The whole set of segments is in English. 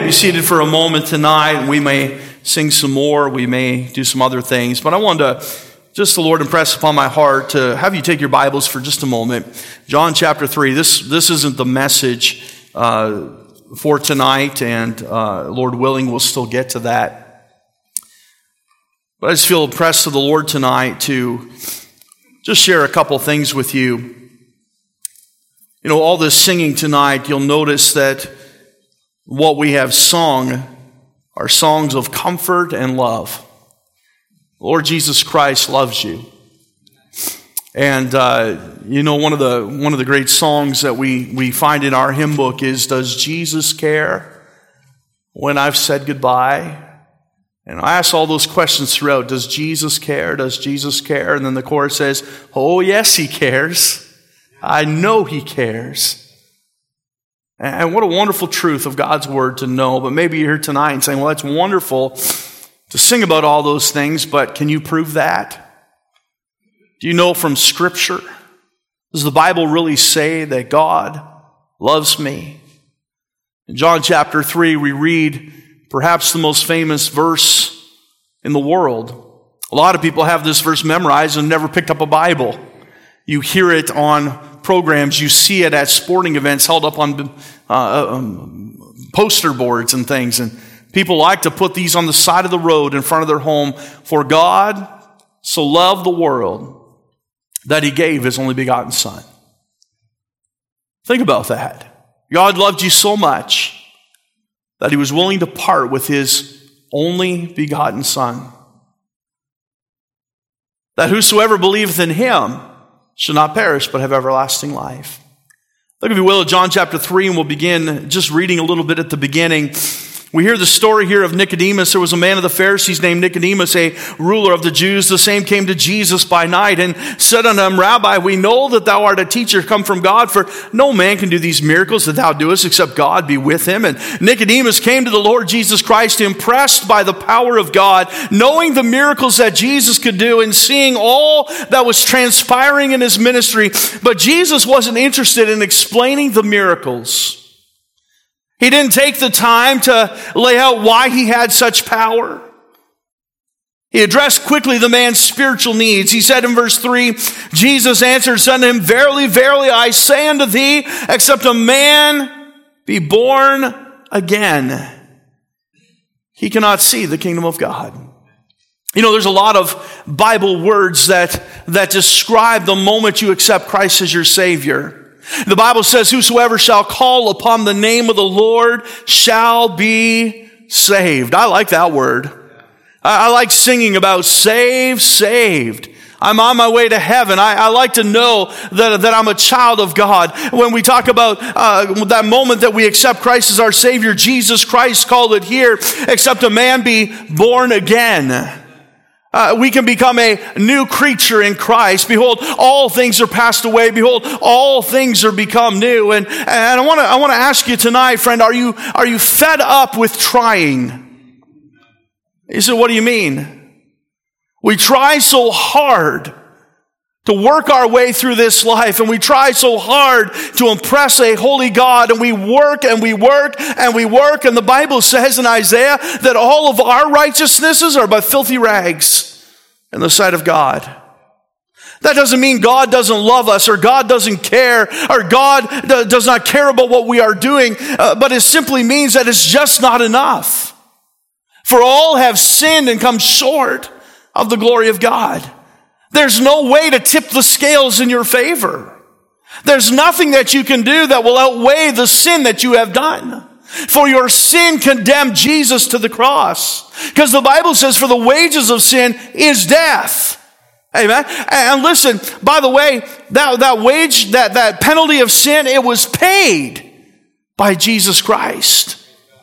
may be seated for a moment tonight, and we may sing some more. We may do some other things. But I wanted to, just the Lord impress upon my heart to have you take your Bibles for just a moment. John chapter 3. This isn't the message for tonight, and Lord willing, we'll still get to that. But I just feel impressed to the Lord tonight to just share a couple things with you. You know, all this singing tonight, you'll notice that what we have sung are songs of comfort and love. Lord Jesus Christ loves you. And, you know, one of the great songs that we find in our hymn book is, "Does Jesus care when I've said goodbye?" And I ask all those questions throughout. Does Jesus care? Does Jesus care? And then the chorus says, "Oh, yes, he cares. I know he cares." And what a wonderful truth of God's word to know. But maybe you're here tonight and saying, well, that's wonderful to sing about all those things, but can you prove that? Do you know from Scripture? Does the Bible really say that God loves me? In John chapter 3, we read perhaps the most famous verse in the world. A lot of people have this verse memorized and never picked up a Bible. You hear it on programs, you see it at sporting events held up on poster boards and things, and people like to put these on the side of the road in front of their home. "For God so loved the world that he gave his only begotten Son." Think about that. God loved you so much that he was willing to part with his only begotten Son, that whosoever believeth in him shall not perish but have everlasting life. Look, if you will, at John chapter 3, and we'll begin just reading a little bit at the beginning. We hear the story here of Nicodemus. There was a man of the Pharisees named Nicodemus, a ruler of the Jews. The same came to Jesus by night and said unto him, "Rabbi, we know that thou art a teacher come from God, for no man can do these miracles that thou doest except God be with him." And Nicodemus came to the Lord Jesus Christ, impressed by the power of God, knowing the miracles that Jesus could do and seeing all that was transpiring in his ministry. But Jesus wasn't interested in explaining the miracles. He didn't take the time to lay out why he had such power. He addressed quickly the man's spiritual needs. He said in verse 3, Jesus answered, said unto him, "Verily, verily, I say unto thee, except a man be born again, he cannot see the kingdom of God." You know, there's a lot of Bible words that describe the moment you accept Christ as your Savior. The Bible says, "Whosoever shall call upon the name of the Lord shall be saved." I like that word. I like singing about saved. I'm on my way to heaven. I like to know that I'm a child of God. When we talk about that moment that we accept Christ as our Savior, Jesus Christ called it here, "Except a man be born again." We can become a new creature in Christ. Behold, all things are passed away. Behold, all things are become new. And I want to ask you tonight, friend, are you fed up with trying? You say, what do you mean? We try so hard to work our way through this life, and we try so hard to impress a holy God, and we work and we work and we work, and the Bible says in Isaiah that all of our righteousnesses are but filthy rags in the sight of God. That doesn't mean God doesn't love us, or God doesn't care, or God does not care about what we are doing, but it simply means that it's just not enough. For all have sinned and come short of the glory of God. There's no way to tip the scales in your favor. There's nothing that you can do that will outweigh the sin that you have done. For your sin condemned Jesus to the cross. Because the Bible says, for the wages of sin is death. Amen. And listen, by the way, that penalty of sin, it was paid by Jesus Christ.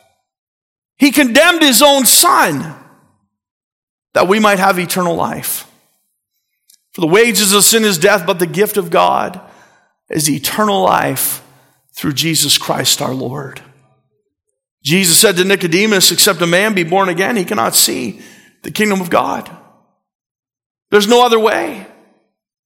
He condemned his own Son that we might have eternal life. For the wages of sin is death, but the gift of God is eternal life through Jesus Christ our Lord. Jesus said to Nicodemus, "Except a man be born again, he cannot see the kingdom of God." There's no other way.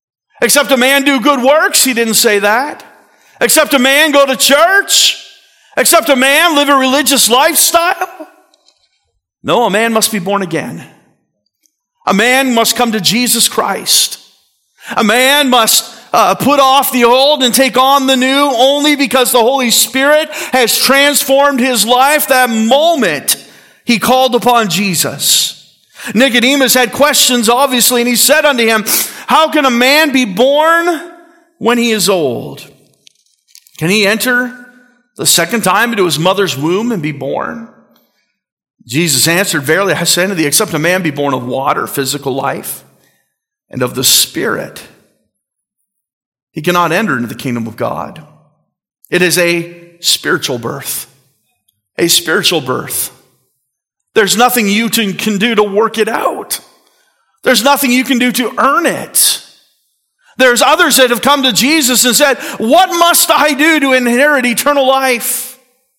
Except a man do good works, he didn't say that. Except a man go to church. Except a man live a religious lifestyle? No, a man must be born again. A man must come to Jesus Christ. A man must put off the old and take on the new only because the Holy Spirit has transformed his life that moment he called upon Jesus. Nicodemus had questions, obviously, and he said unto him, how can a man be born when he is old? Can he enter the second time into his mother's womb and be born? Jesus answered, verily I say unto thee, except a man be born of water, physical life, and of the Spirit, he cannot enter into the kingdom of God. It is a spiritual birth. A spiritual birth. There's nothing you can do to work it out. There's nothing you can do to earn it. There's others that have come to Jesus and said, what must I do to inherit eternal life?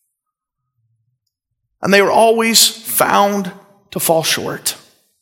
And they were always found to fall short.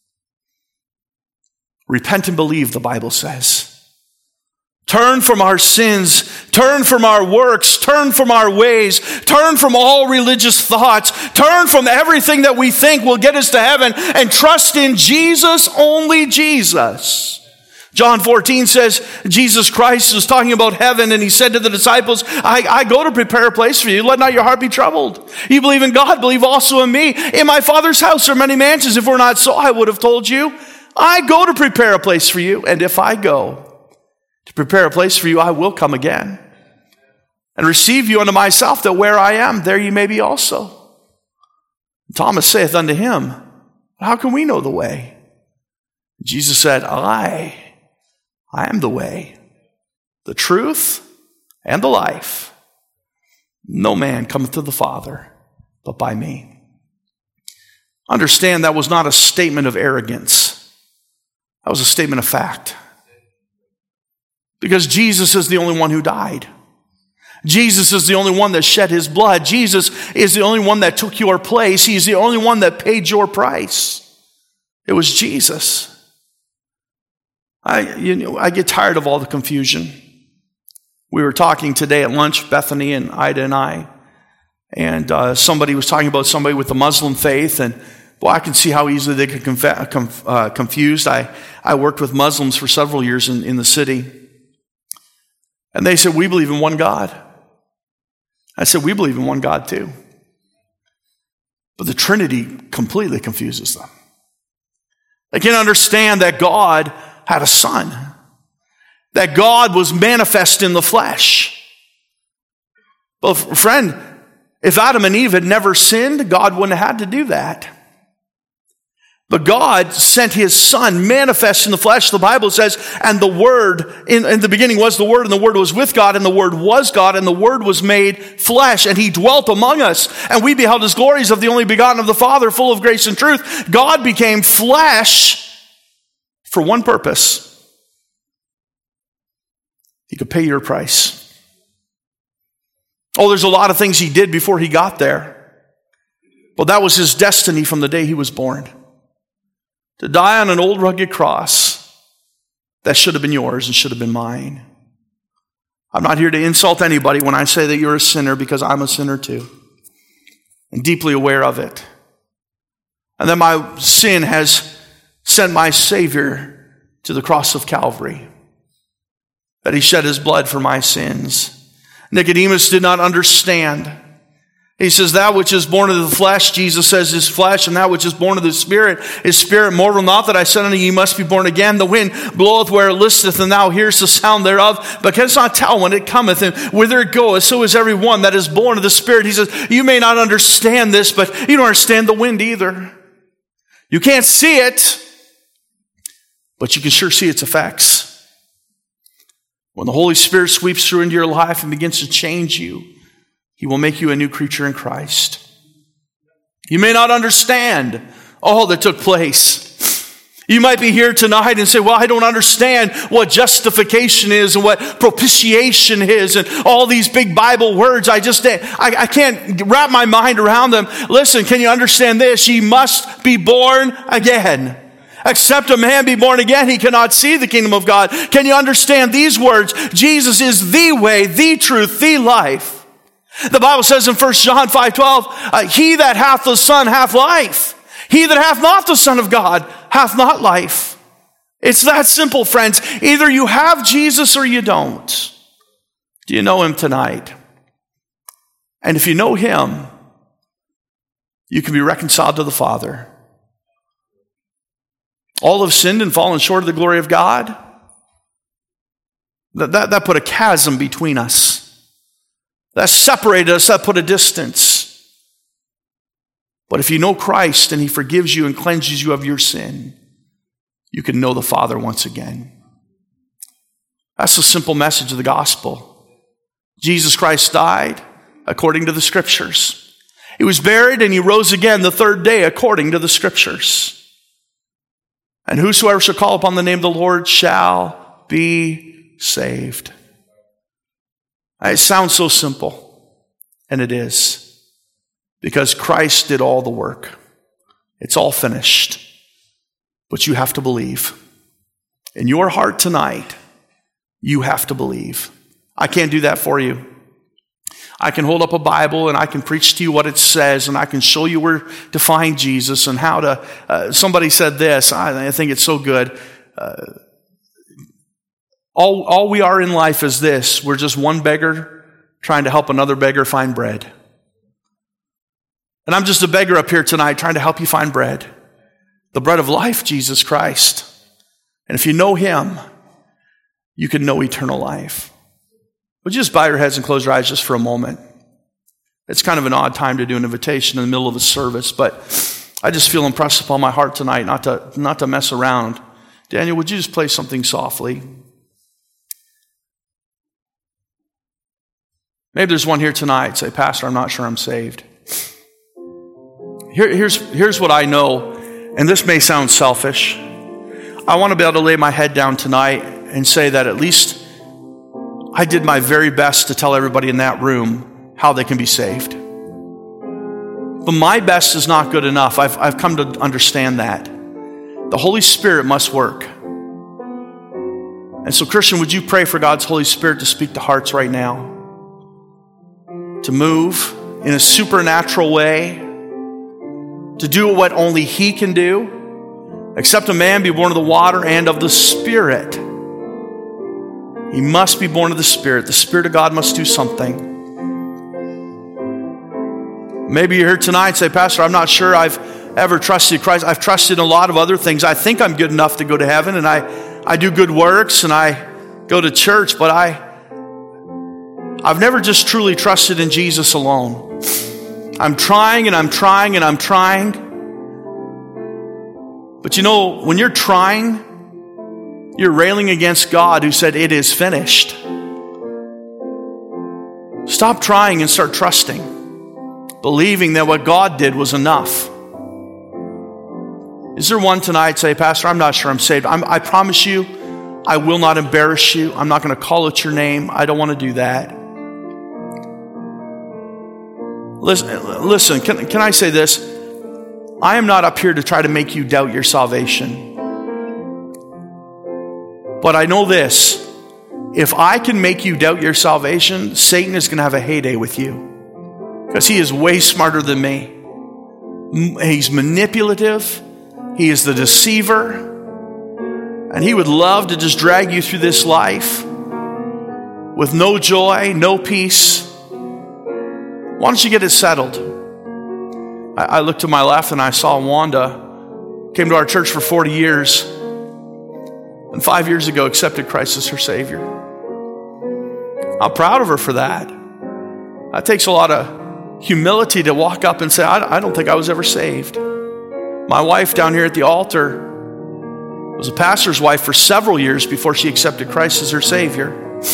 Repent and believe, the Bible says. Turn from our sins, turn from our works, turn from our ways, turn from all religious thoughts, turn from everything that we think will get us to heaven, and trust in Jesus, only Jesus. John 14 says, Jesus Christ was talking about heaven, and he said to the disciples, I go to prepare a place for you. Let not your heart be troubled. You believe in God, believe also in me. In my Father's house are many mansions. If it were not so, I would have told you. I go to prepare a place for you, and if I go to prepare a place for you, I will come again and receive you unto myself, that where I am, there you may be also. Thomas saith unto him, how can we know the way? Jesus said, I am the way, the truth, and the life. No man cometh to the Father but by me. Understand, that was not a statement of arrogance. That was a statement of fact. Because Jesus is the only one who died. Jesus is the only one that shed his blood. Jesus is the only one that took your place. He's the only one that paid your price. It was Jesus. I get tired of all the confusion. We were talking today at lunch, Bethany and Ida and I, and somebody was talking about somebody with the Muslim faith, and boy, I can see how easily they get confused. I worked with Muslims for several years in the city. And they said, we believe in one God. I said, we believe in one God too. But the Trinity completely confuses them. They can't understand that God had a son. That God was manifest in the flesh. Well, friend, if Adam and Eve had never sinned, God wouldn't have had to do that. But God sent his son manifest in the flesh. The Bible says, and the Word, in the beginning was the Word, and the Word was with God, and the Word was God, and the Word was made flesh, and he dwelt among us. And we beheld his glories of the only begotten of the Father, full of grace and truth. God became flesh for one purpose. He could pay your price. Oh, there's a lot of things he did before he got there. But that was his destiny from the day he was born. To die on an old rugged cross that should have been yours and should have been mine. I'm not here to insult anybody when I say that you're a sinner, because I'm a sinner too. And deeply aware of it. And that my sin has sent my Savior to the cross of Calvary. That he shed his blood for my sins. Nicodemus did not understand. He says, that which is born of the flesh, Jesus says, is flesh, and that which is born of the Spirit is spirit. Marvel not that I said unto you, you must be born again. The wind bloweth where it listeth, and thou hearest the sound thereof, but canst not tell when it cometh, and whither it goeth. So is every one that is born of the Spirit. He says, you may not understand this, but you don't understand the wind either. You can't see it, but you can sure see its effects. When the Holy Spirit sweeps through into your life and begins to change you, he will make you a new creature in Christ. You may not understand all that took place. You might be here tonight and say, well, I don't understand what justification is and what propitiation is and all these big Bible words. I can't wrap my mind around them. Listen, can you understand this? Ye must be born again. Except a man be born again, he cannot see the kingdom of God. Can you understand these words? Jesus is the way, the truth, the life. The Bible says in 1 John 5:12, he that hath the Son hath life. He that hath not the Son of God hath not life. It's that simple, friends. Either you have Jesus or you don't. Do you know him tonight? And if you know him, you can be reconciled to the Father. All have sinned and fallen short of the glory of God. That put a chasm between us. That separated us, that put a distance. But if you know Christ and he forgives you and cleanses you of your sin, you can know the Father once again. That's the simple message of the gospel. Jesus Christ died according to the Scriptures. He was buried and he rose again the third day according to the Scriptures. And whosoever shall call upon the name of the Lord shall be saved. It sounds so simple, and it is, because Christ did all the work. It's all finished, but you have to believe. In your heart tonight, you have to believe. I can't do that for you. I can hold up a Bible and I can preach to you what it says, and I can show you where to find Jesus and how to, somebody said this, I think it's so good. All we are in life is this. We're just one beggar trying to help another beggar find bread. And I'm just a beggar up here tonight trying to help you find bread. The bread of life, Jesus Christ. And if you know him, you can know eternal life. Would you just bow your heads and close your eyes just for a moment? It's kind of an odd time to do an invitation in the middle of a service, but I just feel impressed upon my heart tonight not to mess around. Daniel, would you just play something softly? Maybe there's one here tonight. Say, Pastor, I'm not sure I'm saved. Here's what I know, and this may sound selfish. I want to be able to lay my head down tonight and say that at least I did my very best to tell everybody in that room how they can be saved. But my best is not good enough. I've come to understand that. The Holy Spirit must work. And so, Christian, would you pray for God's Holy Spirit to speak to hearts right now? To move in a supernatural way, to do what only he can do. Except a man be born of the water and of the Spirit. He must be born of the Spirit. The Spirit of God must do something. Maybe you're here tonight and say, Pastor, I'm not sure I've ever trusted Christ. I've trusted in a lot of other things. I think I'm good enough to go to heaven, and I do good works, and I go to church, but I've never just truly trusted in Jesus alone. I'm trying and I'm trying and I'm trying. But you know, when you're trying, you're railing against God who said it is finished. Stop trying and start trusting, believing that what God did was enough. Is there one tonight say, Pastor, I'm not sure I'm saved. I promise you, I will not embarrass you. I'm not going to call out your name. I don't want to do that. Listen, can I say this? I am not up here to try to make you doubt your salvation. But I know this. If I can make you doubt your salvation, Satan is going to have a heyday with you. Because he is way smarter than me. He's manipulative. He is the deceiver. And he would love to just drag you through this life with no joy, no peace. Why don't you get it settled? I looked to my left and I saw Wanda, came to our church for 40 years, and 5 years ago accepted Christ as her Savior. I'm proud of her for that. That takes a lot of humility to walk up and say, I don't think I was ever saved. My wife down here at the altar was a pastor's wife for several years before she accepted Christ as her Savior.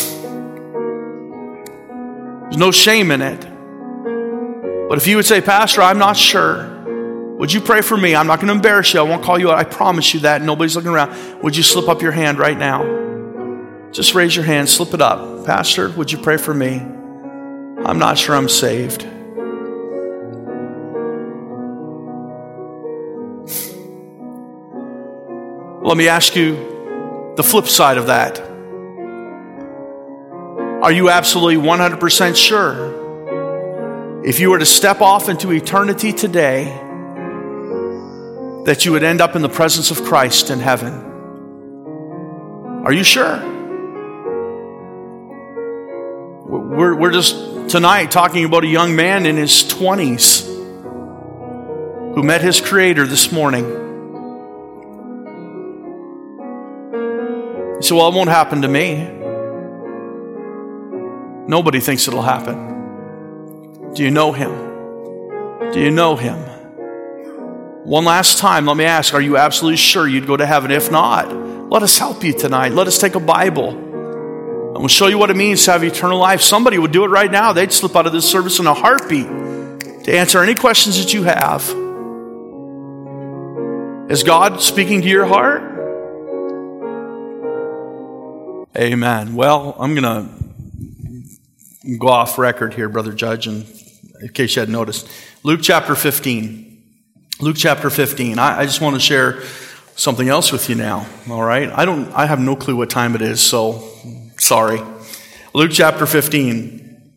There's no shame in it. But if you would say, Pastor, I'm not sure, would you pray for me? I'm not going to embarrass you. I won't call you out. I promise you that. Nobody's looking around. Would you slip up your hand right now? Just raise your hand. Slip it up. Pastor, would you pray for me? I'm not sure I'm saved. Let me ask you the flip side of that. Are you absolutely 100% sure if you were to step off into eternity today, that you would end up in the presence of Christ in heaven. Are you sure? We're just tonight talking about a young man in his 20s who met his Creator this morning. You say, well, it won't happen to me. Nobody thinks it'll happen. Do you know Him? Do you know Him? One last time, let me ask, are you absolutely sure you'd go to heaven? If not, let us help you tonight. Let us take a Bible, and we'll show you what it means to have eternal life. Somebody would do it right now. They'd slip out of this service in a heartbeat to answer any questions that you have. Is God speaking to your heart? Amen. Well, I'm going to go off record here, Brother Judge, and in case you hadn't noticed. Luke chapter 15. Luke chapter 15. I just want to share something else with you now, all right? I have no clue what time it is, so sorry. Luke chapter 15.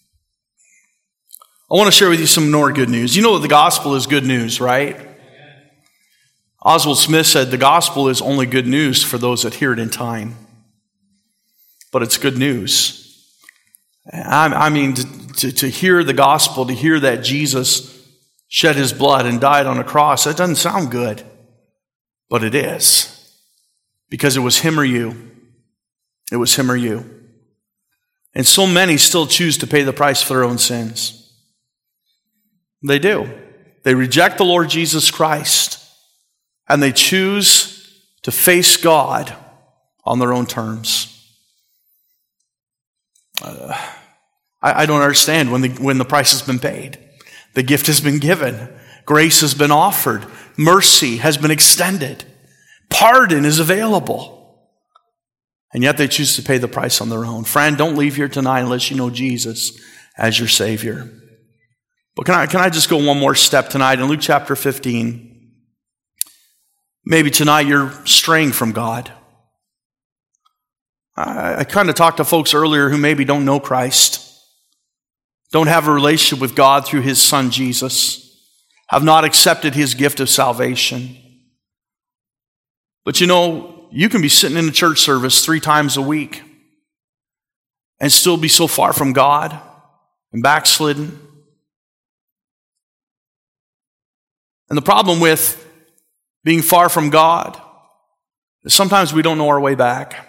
I want to share with you some more good news. You know that the gospel is good news, right? Oswald Smith said the gospel is only good news for those that hear it in time. But it's good news. I mean, to hear the gospel, to hear that Jesus shed His blood and died on a cross, that doesn't sound good. But it is. Because it was Him or you. It was Him or you. And so many still choose to pay the price for their own sins. They do. They reject the Lord Jesus Christ. And they choose to face God on their own terms. I don't understand when the price has been paid. The gift has been given. Grace has been offered. Mercy has been extended. Pardon is available. And yet they choose to pay the price on their own. Friend, don't leave here tonight unless you know Jesus as your Savior. But can I just go one more step tonight in Luke chapter 15? Maybe tonight you're straying from God. I kind of talked to folks earlier who maybe don't know Christ, don't have a relationship with God through His Son Jesus, have not accepted His gift of salvation. But you know, you can be sitting in a church service 3 times a week and still be so far from God and backslidden. And the problem with being far from God is sometimes we don't know our way back.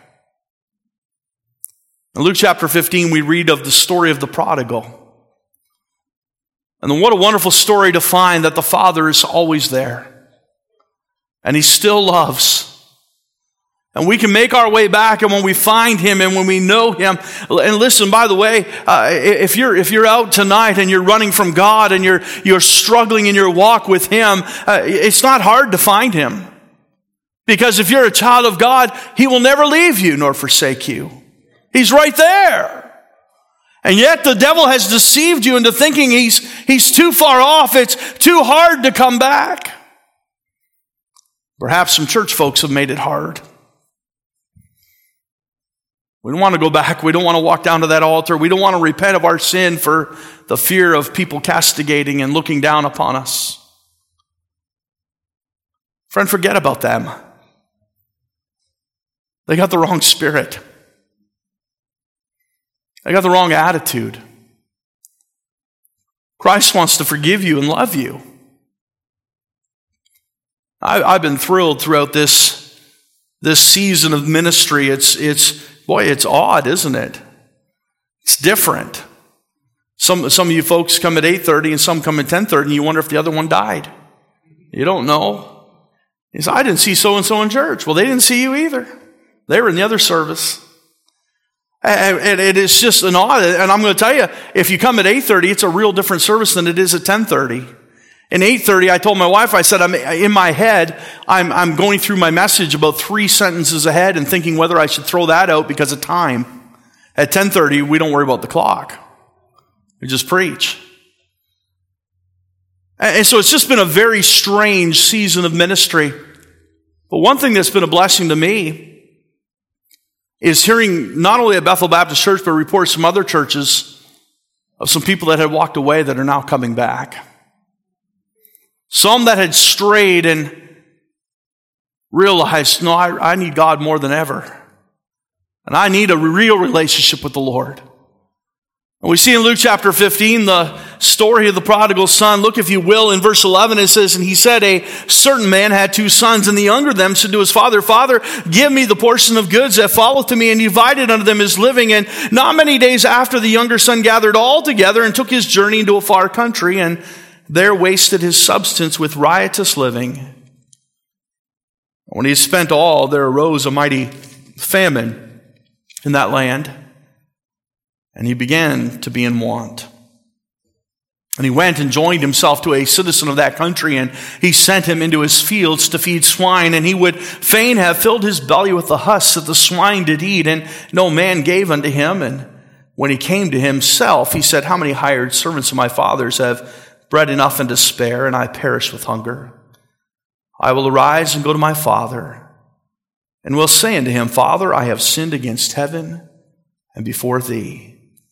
In Luke chapter 15, we read of the story of the prodigal. And what a wonderful story to find that the Father is always there. And He still loves. And we can make our way back, and when we find Him and when we know Him, and listen, by the way, if you're out tonight and you're running from God and you're struggling in your walk with Him, it's not hard to find Him. Because if you're a child of God, He will never leave you nor forsake you. He's right there. And yet the devil has deceived you into thinking he's too far off. It's too hard to come back. Perhaps some church folks have made it hard. We don't want to go back. We don't want to walk down to that altar. We don't want to repent of our sin for the fear of people castigating and looking down upon us. Friend, forget about them. They got the wrong spirit. They got the wrong attitude. Christ wants to forgive you and love you. I've been thrilled throughout this season of ministry. It's odd, isn't it? It's different. Some of you folks come at 8:30 and some come at 10:30 and you wonder if the other one died. You don't know. You say, I didn't see so-and-so in church. Well, they didn't see you either. They were in the other service. And it is just an odd, and I'm going to tell you, if you come at 8:30, it's a real different service than it is at 10:30. In 8:30, I told my wife, I said, in my head, I'm going through my message about 3 sentences ahead and thinking whether I should throw that out because of time. At 10:30, we don't worry about the clock. We just preach. And so it's just been a very strange season of ministry. But one thing that's been a blessing to me is hearing not only at Bethel Baptist Church, but reports from other churches of some people that had walked away that are now coming back. Some that had strayed and realized, no, I need God more than ever. And I need a real relationship with the Lord. And we see in Luke chapter 15 the story of the prodigal son. Look, if you will, in verse 11 it says, "And he said, a certain man had 2 sons, and the younger of them said to his father, Father, give me the portion of goods that falleth to me. And he divided unto them his living. And not many days after, the younger son gathered all together and took his journey into a far country, and there wasted his substance with riotous living. When he had spent all, there arose a mighty famine in that land, and he began to be in want. And he went and joined himself to a citizen of that country, and he sent him into his fields to feed swine. And he would fain have filled his belly with the husks that the swine did eat, and no man gave unto him. And when he came to himself, he said, How many hired servants of my father's have bread enough and to spare, and I perish with hunger? I will arise and go to my father, and will say unto him, Father, I have sinned against heaven and before thee,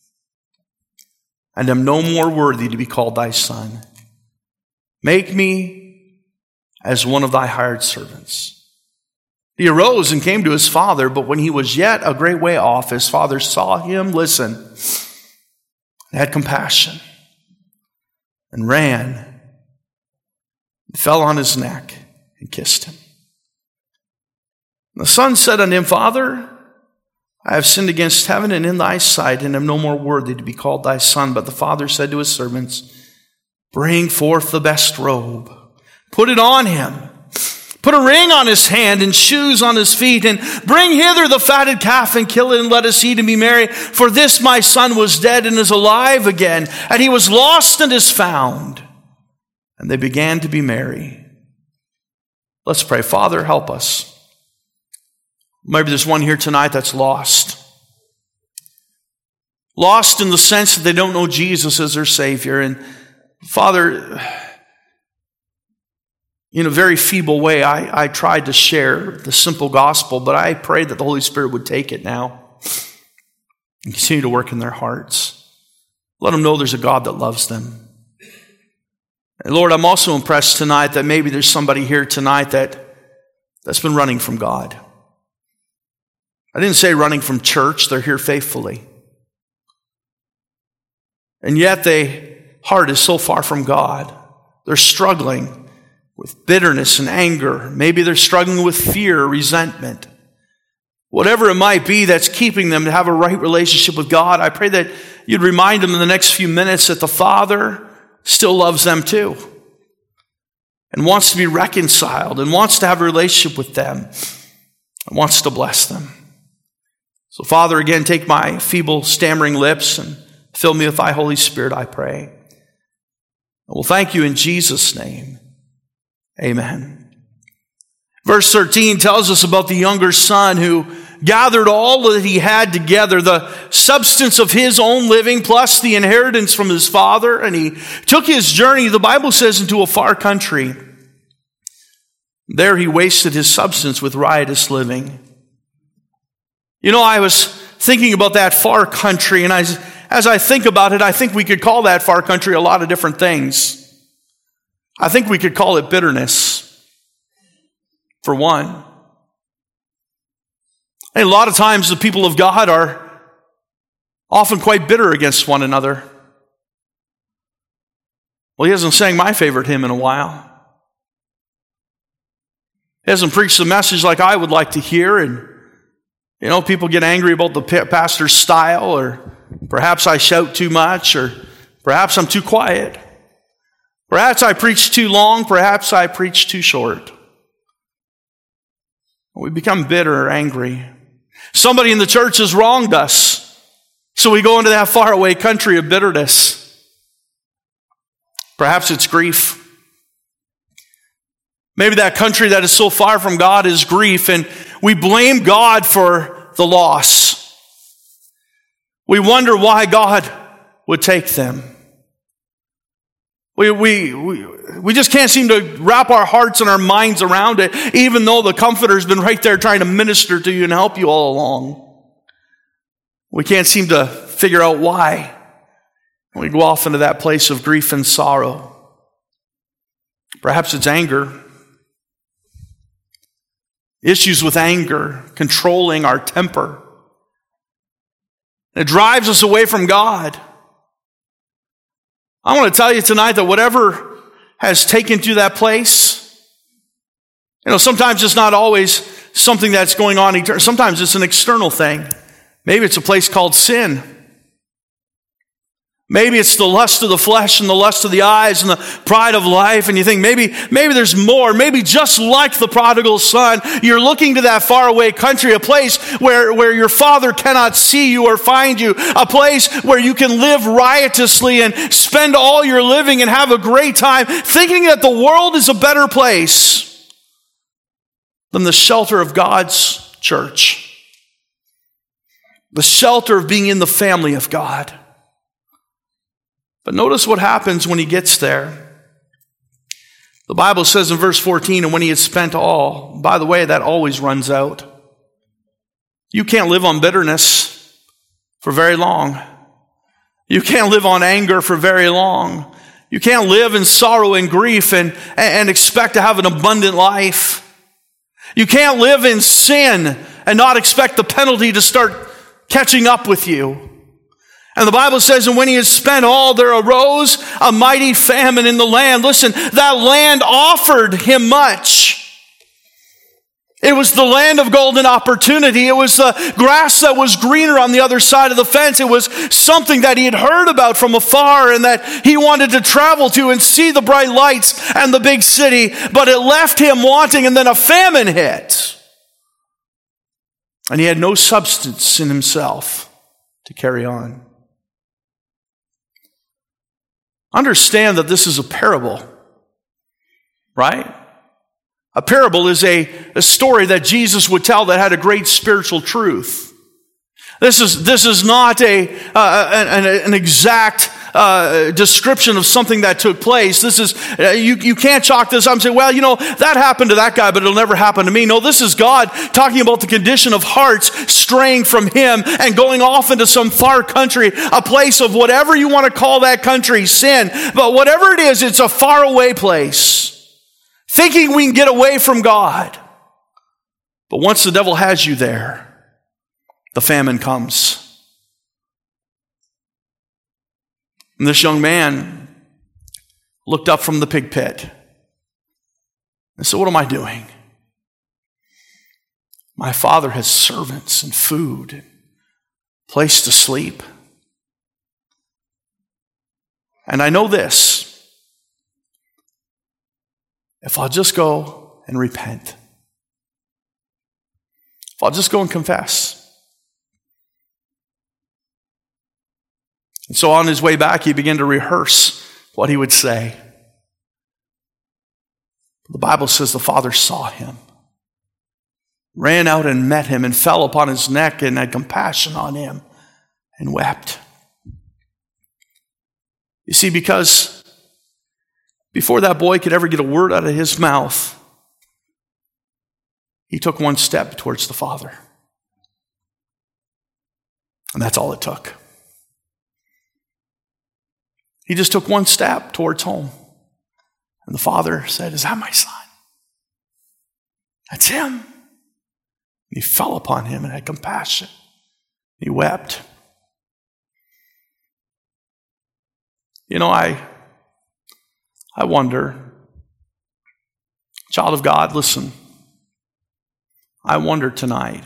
and am no more worthy to be called thy son. Make me as one of thy hired servants. He arose and came to his father, but when he was yet a great way off, his father saw him, and had compassion, and ran, and fell on his neck, and kissed him. And the son said unto him, Father, I have sinned against heaven and in thy sight, and am no more worthy to be called thy son. But the father said to his servants, Bring forth the best robe, put it on him, put a ring on his hand and shoes on his feet, and bring hither the fatted calf and kill it, and let us eat and be merry. For this my son was dead and is alive again, and he was lost and is found. And they began to be merry. Let's pray. Father, help us. Maybe there's one here tonight that's lost. Lost in the sense that they don't know Jesus as their Savior. And Father, in a very feeble way, I tried to share the simple gospel, but I pray that the Holy Spirit would take it now and continue to work in their hearts. Let them know there's a God that loves them. And Lord, I'm also impressed tonight that maybe there's somebody here tonight that's been running from God. I didn't say running from church. They're here faithfully. And yet their heart is so far from God. They're struggling with bitterness and anger. Maybe they're struggling with fear, resentment. Whatever it might be that's keeping them to have a right relationship with God, I pray that you'd remind them in the next few minutes that the Father still loves them too, and wants to be reconciled, and wants to have a relationship with them, and wants to bless them. So, Father, again, take my feeble, stammering lips and fill me with thy Holy Spirit, I pray. And we'll thank you in Jesus' name. Amen. Verse 13 tells us about the younger son who gathered all that he had together, the substance of his own living plus the inheritance from his father, and he took his journey, the Bible says, into a far country. There he wasted his substance with riotous living. You know, I was thinking about that far country, and as I think about it, I think we could call that far country a lot of different things. I think we could call it bitterness, for one. And a lot of times the people of God are often quite bitter against one another. Well, he hasn't sang my favorite hymn in a while. He hasn't preached a message like I would like to hear, and you know, people get angry about the pastor's style, or perhaps I shout too much, or perhaps I'm too quiet. Perhaps I preach too long, perhaps I preach too short. We become bitter or angry. Somebody in the church has wronged us, so we go into that faraway country of bitterness. Perhaps it's grief. Maybe that country that is so far from God is grief, and we blame God for the loss. We wonder why God would take them. We just can't seem to wrap our hearts and our minds around it, even though the Comforter's been right there trying to minister to you and help you all along. We can't seem to figure out why. We go off into that place of grief and sorrow. Perhaps it's anger. Issues with anger, controlling our temper. It drives us away from God. I want to tell you tonight that whatever has taken you to that place, sometimes it's not always something that's going on eternal. Sometimes it's an external thing. Maybe it's a place called sin. Maybe it's the lust of the flesh and the lust of the eyes and the pride of life, and you think maybe there's more. Maybe just like the prodigal son, you're looking to that faraway country, a place where your father cannot see you or find you, a place where you can live riotously and spend all your living and have a great time, thinking that the world is a better place than the shelter of God's church, the shelter of being in the family of God. But notice what happens when he gets there. The Bible says in verse 14, and when he had spent all, by the way, that always runs out. You can't live on bitterness for very long. You can't live on anger for very long. You can't live in sorrow and grief and expect to have an abundant life. You can't live in sin and not expect the penalty to start catching up with you. And the Bible says, and when he had spent all, there arose a mighty famine in the land. Listen, that land offered him much. It was the land of golden opportunity. It was the grass that was greener on the other side of the fence. It was something that he had heard about from afar and that he wanted to travel to and see the bright lights and the big city. But it left him wanting, and then a famine hit. And he had no substance in himself to carry on. Understand that this is a parable, right? A parable is a story that Jesus would tell that had a great spiritual truth. This is not an exact description of something that took place. This is you can't chalk this up and say, well, that happened to that guy, but it'll never happen to me. No, this is God talking about the condition of hearts straying from him and going off into some far country, a place of whatever you want to call that country, sin. But whatever it is, it's a faraway place. Thinking we can get away from God. But once the devil has you there, the famine comes. And this young man looked up from the pig pit and said, what am I doing? My father has servants and food, place to sleep. And I know this. If I'll just go and repent, if I'll just go and confess. And so on his way back, he began to rehearse what he would say. The Bible says the father saw him, ran out and met him, and fell upon his neck and had compassion on him and wept. You see, because before that boy could ever get a word out of his mouth, he took one step towards the Father. And that's all it took. He just took one step towards home. And the Father said, is that my son? That's him. And he fell upon him and had compassion. He wept. I wonder, child of God, listen. I wonder tonight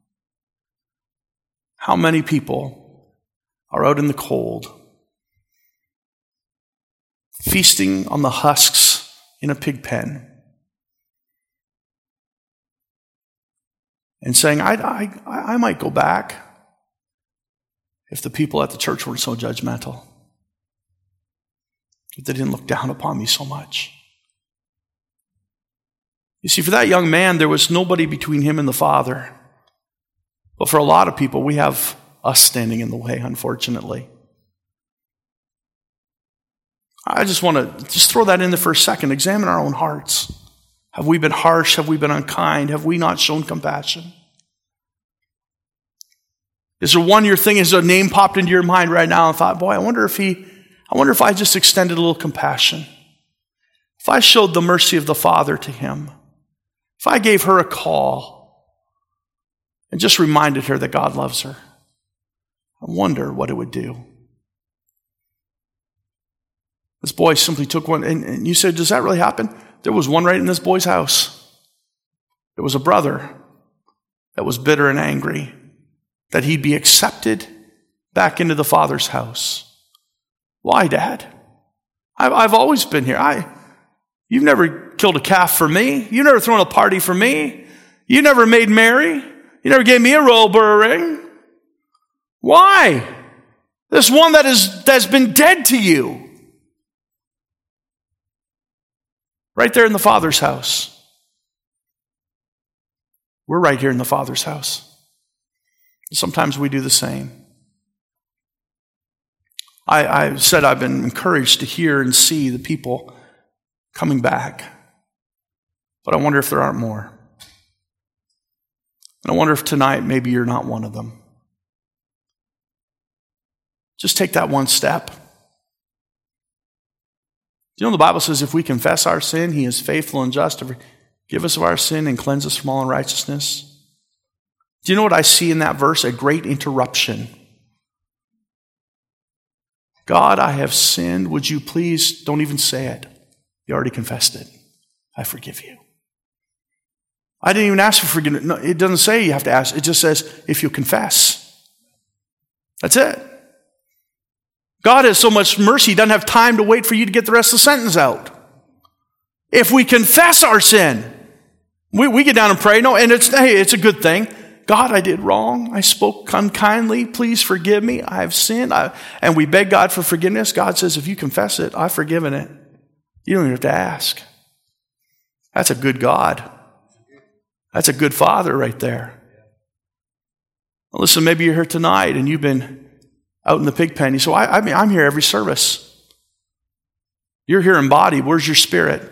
how many people are out in the cold, feasting on the husks in a pig pen, and saying, I might go back if the people at the church weren't so judgmental, if they didn't look down upon me so much. You see, for that young man, there was nobody between him and the Father. But for a lot of people, we have us standing in the way, unfortunately. I just want to throw that in there for a second. Examine our own hearts. Have we been harsh? Have we been unkind? Have we not shown compassion? Is there one you're thinking, is a name popped into your mind right now and thought, boy, I wonder if he I wonder if I just extended a little compassion. If I showed the mercy of the Father to him. If I gave her a call and just reminded her that God loves her. I wonder what it would do. This boy simply took one, and you said, does that really happen? There was one right in this boy's house. There was a brother that was bitter and angry that he'd be accepted back into the Father's house. Why, Dad? I've always been here. You've never killed a calf for me. You've never thrown a party for me. You never made merry. You never gave me a robe or a ring. Why? This one that's been dead to you. Right there in the Father's house. We're right here in the Father's house. Sometimes we do the same. I said I've been encouraged to hear and see the people coming back. But I wonder if there aren't more. And I wonder if tonight maybe you're not one of them. Just take that one step. You know the Bible says if we confess our sin, he is faithful and just to forgive us of our sin and cleanse us from all unrighteousness. Do you know what I see in that verse? A great interruption. God, I have sinned. Would you please, don't even say it. You already confessed it. I forgive you. I didn't even ask for forgiveness. No, it doesn't say you have to ask. It just says, if you confess. That's it. God has so much mercy, he doesn't have time to wait for you to get the rest of the sentence out. If we confess our sin, we get down and pray. No, and it's a good thing. God, I did wrong. I spoke unkindly. Please forgive me. I have sinned. And we beg God for forgiveness. God says, if you confess it, I've forgiven it. You don't even have to ask. That's a good God. That's a good Father right there. Well, listen, maybe you're here tonight and you've been out in the pig pen. You say, well, I'm here every service. You're here in body. Where's your spirit?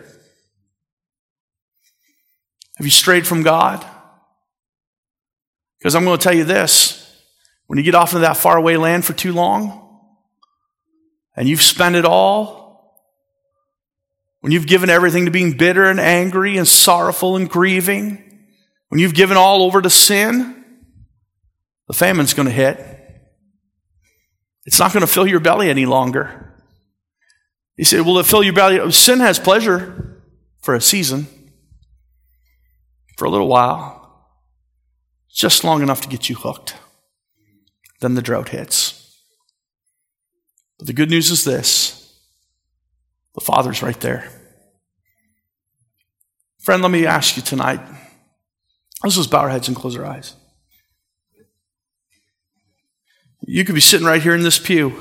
Have you strayed from God? Because I'm going to tell you this. When you get off into that faraway land for too long, and you've spent it all, when you've given everything to being bitter and angry and sorrowful and grieving, when you've given all over to sin, the famine's going to hit. It's not going to fill your belly any longer. You say, will it fill your belly? Sin has pleasure for a season, for a little while. Just long enough to get you hooked. Then the drought hits. But the good news is this. The Father's right there. Friend, let me ask you tonight. Let's just bow our heads and close our eyes. You could be sitting right here in this pew.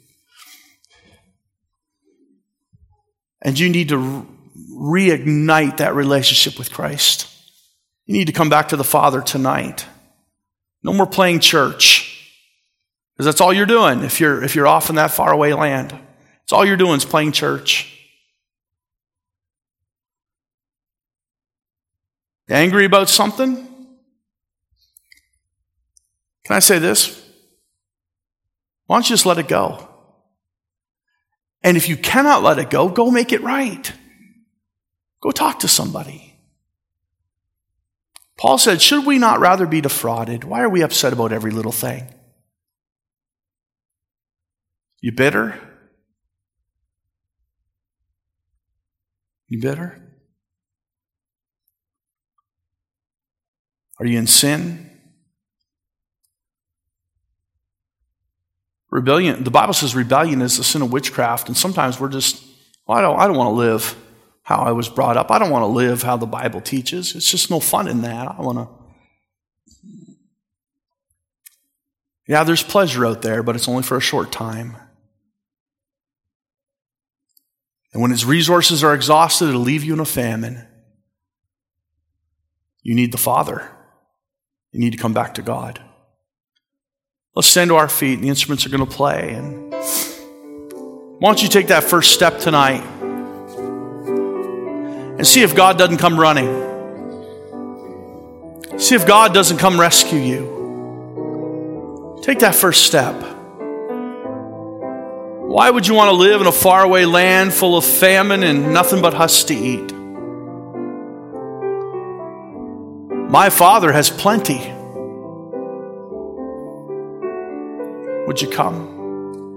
And you need to reignite that relationship with Christ. You need to come back to the Father tonight. No more playing church. Because that's all you're doing if you're off in that faraway land. It's all you're doing is playing church. Angry about something? Can I say this? Why don't you just let it go? And if you cannot let it go, go make it right. Go talk to somebody. Paul said, should we not rather be defrauded? Why are we upset about every little thing? You bitter? You bitter? Are you in sin? Rebellion. The Bible says rebellion is the sin of witchcraft, and sometimes we're just, I don't want to live how I was brought up. I don't want to live how the Bible teaches. It's just no fun in that. I want to. Yeah, there's pleasure out there, but it's only for a short time. And when its resources are exhausted, it'll leave you in a famine. You need the Father. You need to come back to God. Let's stand to our feet, and the instruments are going to play. And why don't you take that first step tonight? And see if God doesn't come running. See if God doesn't come rescue you. Take that first step. Why would you want to live in a faraway land full of famine and nothing but husks to eat? My Father has plenty. Would you come?